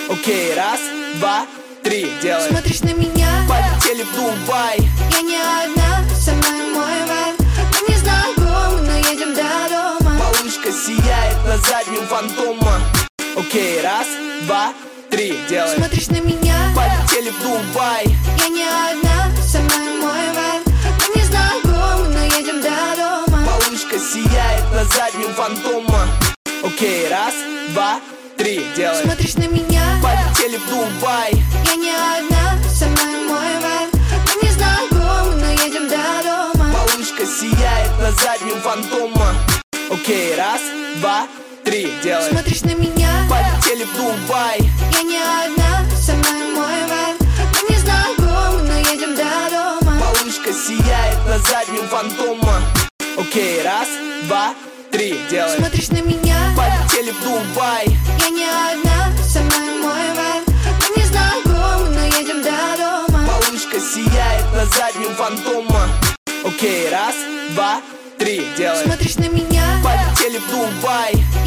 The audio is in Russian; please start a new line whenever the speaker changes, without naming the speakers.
Окей, раз, два, три, делаем.
Смотришь на меня,
Полетели в Дубай.
я не одна, со мной мой вайб. Мы не знакомы, но едем до дома.
Малышка сияет на заднем фантома. Окей, раз, два, три, делаем.
Смотришь на меня,
Полетели в Дубай.
я не одна, со мной мой вайб. Мы не знакомы, но едем до дома.
Малышка сияет на заднем фантома. Окей, раз, два, три, делаем.
Смотришь на меня,
Полетели в Дубай.
я не одна, со мной мой вайб. Мы не знакомы, но едем до дома.
Малышка сияет на заднем фантома. Окей, раз, два, три, делаем.
Смотришь на меня,
Полетели в Дубай.
я не одна, со мной мой вайб. Мы не знакомы, но едем до дома.
Малышка сияет на заднем фантома. Окей, раз, два, три, делаем.
Смотришь на меня,
Полетели в Дубай.
я не одна, со мной мой вайб. Мы не знакомы, но едем до дома.
Малышка сияет на заднем фантома. Окей, раз, два, три, делаем.
Смотришь на меня,
Полетели в Дубай.